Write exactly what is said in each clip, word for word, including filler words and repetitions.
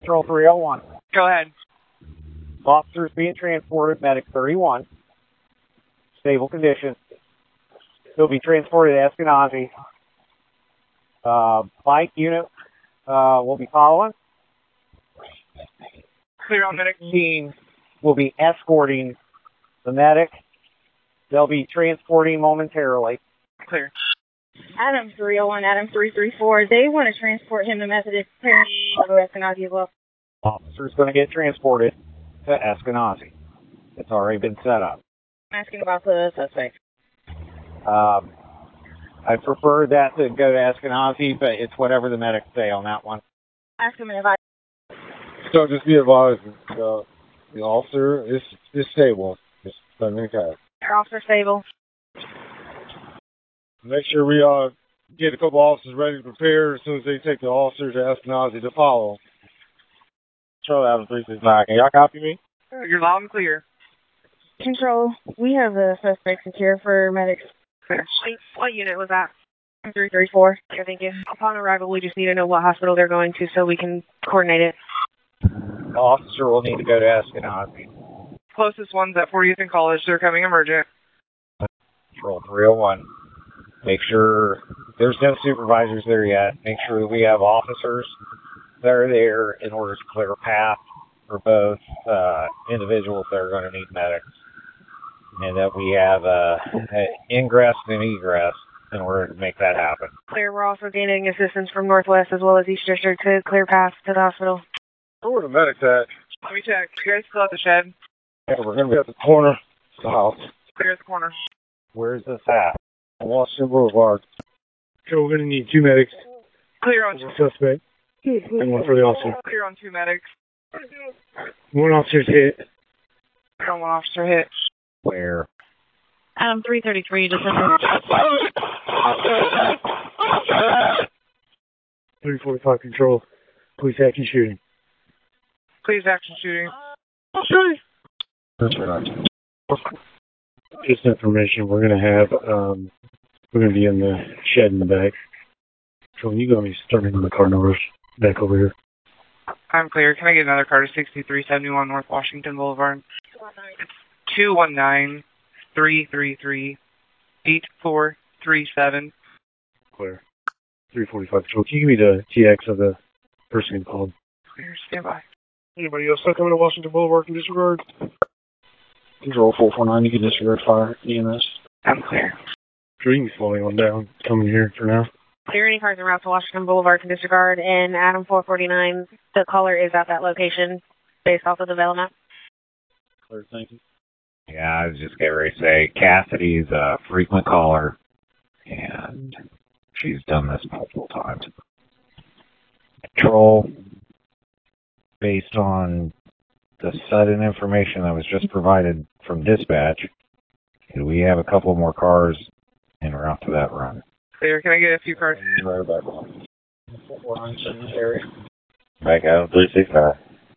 Control three oh one. Go ahead. Officers being transported, medic thirty-one. Stable condition. He'll be transported to Eskenazi. Uh, bike unit uh, will be following. Clear on medic. Team will be escorting the medic. They'll be transporting momentarily. Clear. Adam three oh one, Adam three three four. They want to transport him to Methodist. Clear. I'll go Eskenazi as well. Officer's going to get transported to Eskenazi. It's already been set up. I'm asking about the suspect. Um, I prefer that to go to Eskenazi, but it's whatever the medics say on that one. Ask him if I. So just be advised, uh, the officer is, is stable. Just let me go. Officer stable. Make sure we uh get a couple officers ready to prepare as soon as they take the officers to Eskenazi to follow. Control Adam three six nine. Can y'all copy me? You're loud and clear. Control, we have the suspect secure for medics. Clear. What unit was that? three three four. Okay, thank you. Upon arrival, we just need to know what hospital they're going to so we can coordinate it. The officer will need to go to Eskenazi. Closest one's at fortieth and College. They're coming emergent. Control three oh one. Make sure there's no supervisors there yet. Make sure that we have officers that are there in order to clear a path for both uh, individuals that are going to need medics. And that we have uh, ingress and egress in order to make that happen. Clear. We're also gaining assistance from Northwest as well as East District to clear paths to the hospital. Where are the medics at? Let me check. You guys still at the shed? Yeah, we're going to be at the corner of the house. Clear at the corner. Where's this at? Washington Boulevard. So we're going to need two medics. Clear on One suspect and one for the officer. Clear on two medics. One officer's hit. Got one officer hit. Where? Adam three thirty-three, just three forty-five control. Police action shooting. Please action shooting. That's right. Just information, we're going to have, um, we're going to be in the shed in the back. So you going to be starting the car numbers back over here. I'm clear. Can I get another car to sixty-three seventy-one North Washington Boulevard? two one nine, three three three, eight four three seven. Clear. three forty-five control. Can you give me the T X of the person who called? Clear. Stand by. Anybody else not coming to Washington Boulevard can disregard? Control four four nine, you can disregard fire E M S. I'm clear. Sure, you can be slowing on down. Coming here for now. Clear any cars en route to Washington Boulevard can disregard, and Adam four forty-nine, the caller is at that location based off of the development. Clear, thank you. Yeah, I was just getting ready to say, Cassidy's a frequent caller, and she's done this multiple times. Control, based on the sudden information that was just provided from dispatch, do we have a couple more cars en route to that run? Clear. Can I get a few cars? Right back on. four four nine, area. Back out three six five.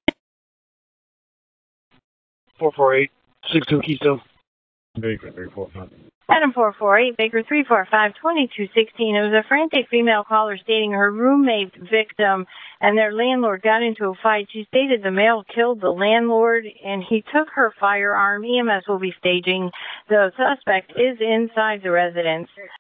four four eight, six two Keystone. Baker three four five. Adam four four eight, Baker three four five, twenty-two sixteen. It was a frantic female caller stating her roommate victim and their landlord got into a fight. She stated the male killed the landlord and he took her firearm. E M S will be staging. The suspect is inside the residence.